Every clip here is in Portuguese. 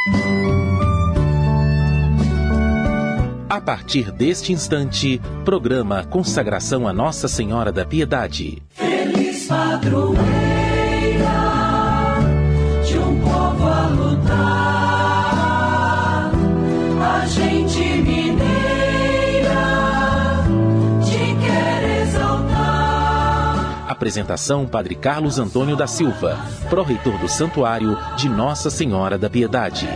A partir deste instante, programa Consagração a Nossa Senhora da Piedade. Feliz padroeira de um povo a lutar, a gente mineira te quer exaltar. Apresentação: Padre Carlos Antônio da Silva, pró-reitor do Santuário de Nossa Senhora da Piedade.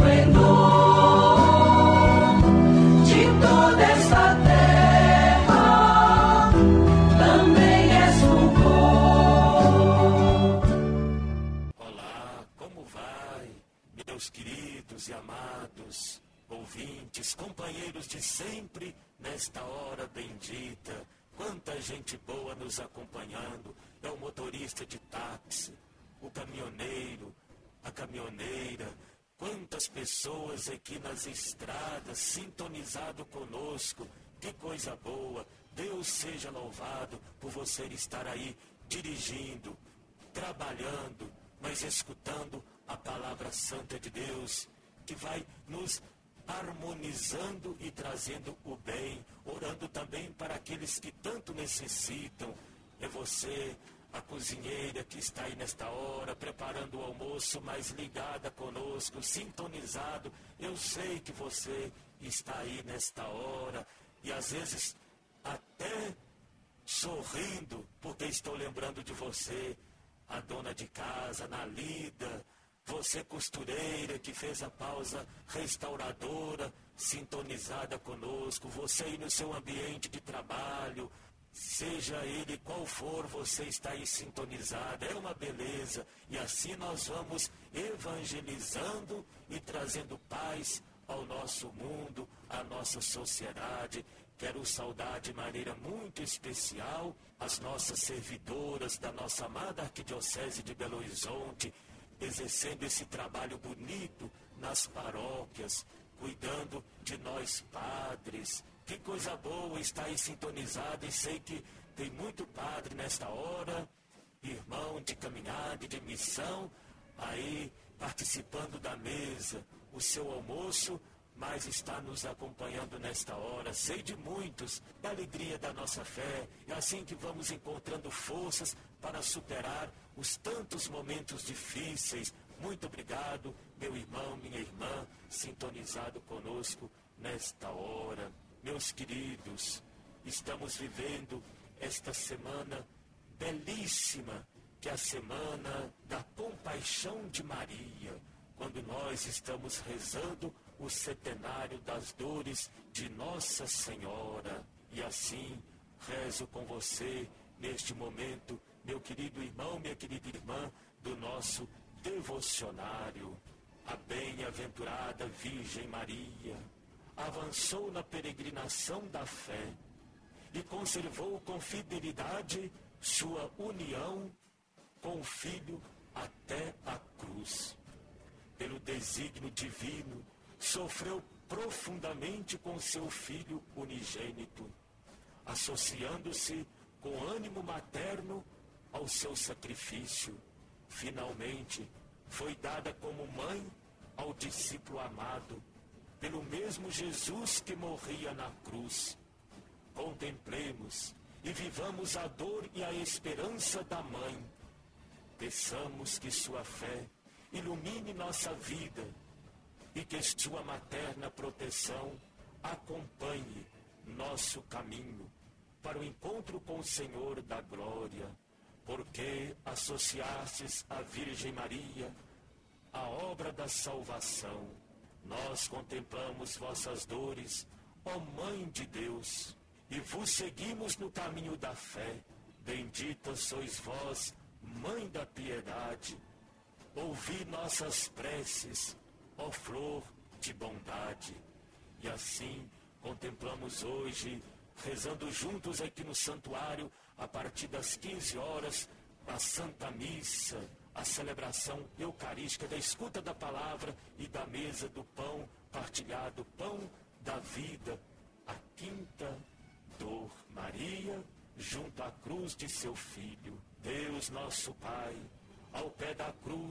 Queridos e amados ouvintes, companheiros de sempre, nesta hora bendita, quanta gente boa nos acompanhando. É o motorista de táxi, o caminhoneiro, a caminhoneira, quantas pessoas aqui nas estradas sintonizado conosco. Que coisa boa! Deus seja louvado por você estar aí dirigindo, trabalhando, mas escutando a palavra santa de Deus, que vai nos harmonizando e trazendo o bem, orando também para aqueles que tanto necessitam. É você, a cozinheira que está aí nesta hora, preparando o almoço, mas ligada conosco, sintonizado. Eu sei que você está aí nesta hora e às vezes até sorrindo, porque estou lembrando de você, a dona de casa, na lida, você costureira que fez a pausa restauradora, sintonizada conosco, você aí no seu ambiente de trabalho, seja ele qual for, você está aí sintonizada, é uma beleza. E assim nós vamos evangelizando e trazendo paz ao nosso mundo, à nossa sociedade. Quero saudar de maneira muito especial as nossas servidoras da nossa amada Arquidiocese de Belo Horizonte, exercendo esse trabalho bonito nas paróquias, cuidando de nós padres. Que coisa boa estar aí sintonizado, e sei que tem muito padre nesta hora, irmão de caminhada e de missão, aí participando da mesa, o seu almoço, mas está nos acompanhando nesta hora. Sei de muitos, da alegria da nossa fé. É assim que vamos encontrando forças para superar os tantos momentos difíceis. Muito obrigado, meu irmão, minha irmã, sintonizado conosco nesta hora. Meus queridos, estamos vivendo esta semana belíssima, que é a semana da compaixão de Maria, quando nós estamos rezando o centenário das dores de Nossa Senhora. E assim, rezo com você neste momento, meu querido irmão, minha querida irmã, do nosso devocionário. A bem-aventurada Virgem Maria avançou na peregrinação da fé e conservou com fidelidade sua união com o Filho até a cruz. Pelo desígnio divino, sofreu profundamente com seu Filho unigênito, associando-se com ânimo materno ao seu sacrifício. Finalmente, foi dada como mãe ao discípulo amado, pelo mesmo Jesus que morria na cruz. Contemplemos e vivamos a dor e a esperança da mãe. Peçamos que sua fé ilumine nossa vida e que sua materna proteção acompanhe nosso caminho para o encontro com o Senhor da glória, porque associastes à Virgem Maria a obra da salvação. Nós contemplamos vossas dores, ó Mãe de Deus, e vos seguimos no caminho da fé. Bendita sois vós, Mãe da piedade. Ouvi nossas preces, ó flor de bondade. E assim contemplamos hoje, rezando juntos aqui no santuário, a partir das 15 horas, a Santa Missa, a celebração eucarística da escuta da palavra e da mesa do pão partilhado, pão da vida, a quinta dor. Maria, junto à cruz de seu Filho. Deus nosso Pai, ao pé da cruz,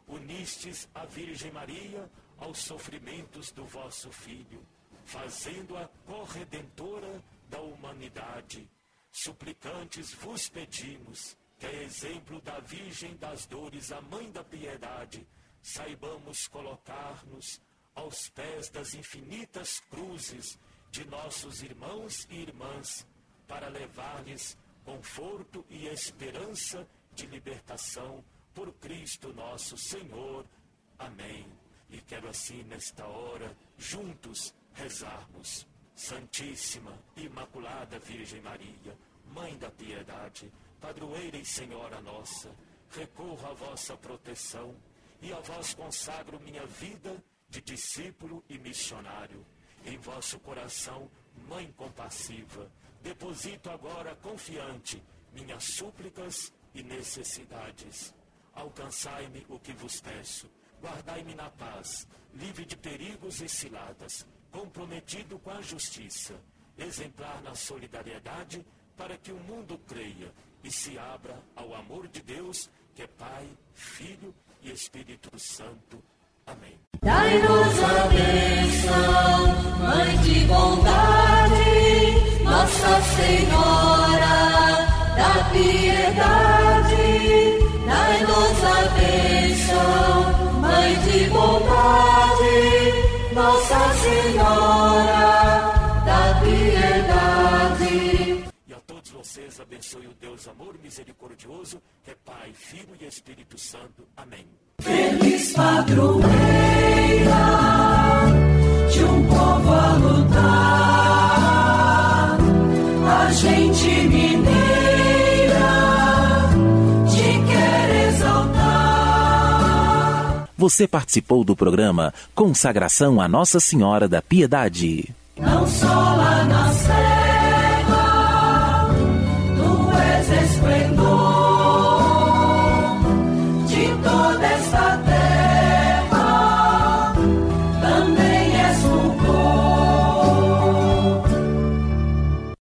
unistes a Virgem Maria aos sofrimentos do vosso Filho, fazendo-a corredentora da humanidade. Suplicantes vos pedimos que, a exemplo da Virgem das Dores, a Mãe da Piedade, saibamos colocar-nos aos pés das infinitas cruzes de nossos irmãos e irmãs, para levar-lhes conforto e esperança de libertação por Cristo nosso Senhor. Amém. E quero assim, nesta hora, juntos rezarmos. Santíssima, Imaculada Virgem Maria, Mãe da Piedade, Padroeira e Senhora nossa, recorro à vossa proteção e a vós consagro minha vida de discípulo e missionário. Em vosso coração, Mãe compassiva, deposito agora confiante minhas súplicas e necessidades. Alcançai-me o que vos peço, guardai-me na paz, livre de perigos e ciladas, comprometido com a justiça, exemplar na solidariedade, para que o mundo creia e se abra ao amor de Deus, que é Pai, Filho e Espírito Santo. Amém. Dai-nos a bênção, Mãe de bondade, Nossa Senhora da Piedade. Dai-nos a bênção, Mãe de bondade, Nossa Senhora da Piedade. E a todos vocês abençoe o Deus amor misericordioso, que é Pai, Filho e Espírito Santo. Amém. Feliz padroeira de um povo a lutar, a gente mineira te quer exaltar. Você participou do programa Consagração a Nossa Senhora da Piedade. Não só lá na